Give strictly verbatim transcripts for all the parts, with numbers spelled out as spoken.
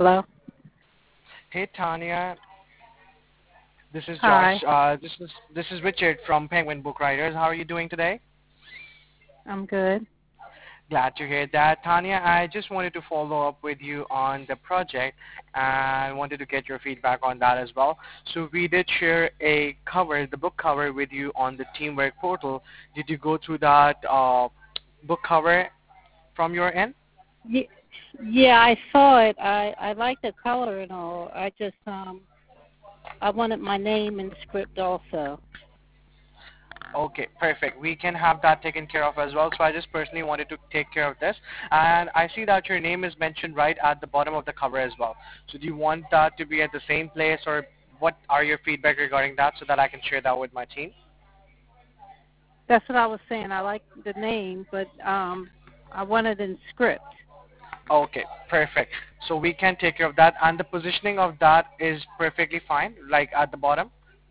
Hello? Hey Tanya, this is Josh. Hi. Uh, this is this is Richard from Penguin Book Writers. How are you doing today? I'm good. Glad to hear that. Tanya, I just wanted to follow up with you on the project and wanted to get your feedback on that as well. So we did share a cover, the book cover with you on the Teamwork portal. Did you go through that uh, book cover from your end? Ye- Yeah, I saw it. I I like the color and all. I just um I wanted my name and script also. Okay, perfect. We can have that taken care of as well. So I just personally wanted to take care of this. And I see that your name is mentioned right at the bottom of the cover as well. So do you want that to be at the same place, or what are your feedback regarding that so that I can share that with my team? That's what I was saying. I like the name, but um I wanted in script. Okay, perfect. So we can take care of that. And the positioning of that is perfectly fine, like at the bottom?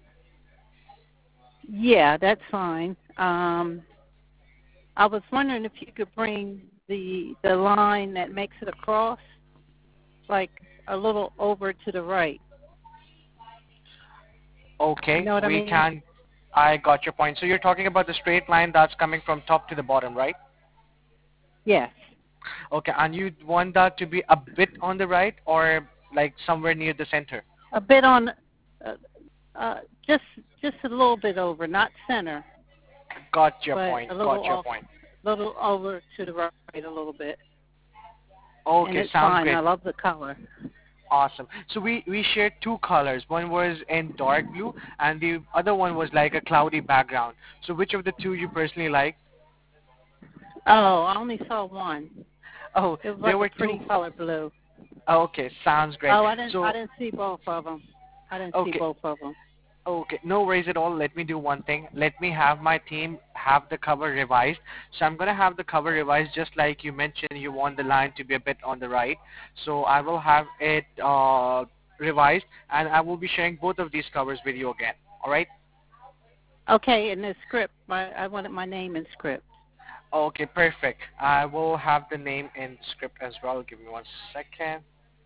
Yeah, that's fine. Um I was wondering if you could bring the the line that makes it across like a little over to the right. You Okay, know what I we mean? can. I got your point. So you're talking about the straight line that's coming from top to the bottom, right? Yes. Okay, and you want that to be a bit on the right or like somewhere near the center? A bit on uh, uh just just a little bit over, not center, Got your but point. a little Got your off, point. little over to the right a little bit, and Okay, it's sounds fine. great. I love the color. Awesome. So we we shared two colors. One was in dark blue, and the other one was like a cloudy background. So which of the two you personally like? Oh, I only saw one. Oh, It was there like a were two. pretty color blue. Okay, sounds great. Oh, I didn't I So didn't see both of them. I didn't see okay, both of them. Okay, no worries at all. Let me do one thing. Let me have my team have the cover revised. So I'm going to have the cover revised just like you mentioned you want the line to be a bit on the right. So I will have it uh, revised and I will be sharing both of these covers with you again. All right? Okay, in the script, my I wanted my name in script. Okay, perfect. I will have the name in script as well. Give me one second.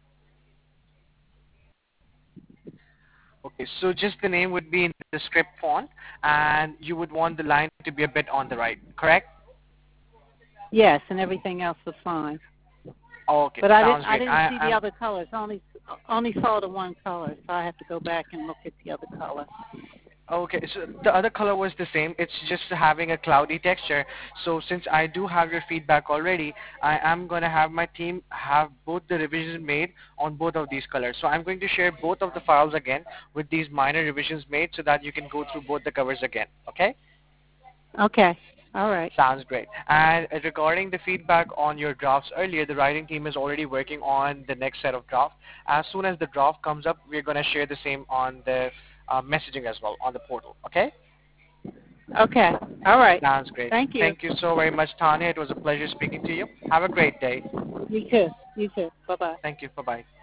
Okay, so just the name would be in the script font and you would want the line to be a bit on the right, correct? Yes, and everything else was fine. Okay, But I didn't sounds I great. didn't I see the am other colors. I only only saw the one color, so I have to go back and look at the other color. Okay, so the other color was the same. It's just having a cloudy texture. So since I do have your feedback already, I am going to have my team have both the revisions made on both of these colors. So I'm going to share both of the files again with these minor revisions made so that you can go through both the covers again. Okay? Okay. All right. Sounds great. And uh, regarding the feedback on your drafts earlier, the writing team is already working on the next set of drafts. As soon as the draft comes up, we're going to share the same on the uh, messaging as well on the portal. Okay? Okay. All right. Sounds great. Thank you. Thank you so very much, Tanya. It was a pleasure speaking to you. Have a great day. You too. You too. Bye bye. Thank you. Bye-bye.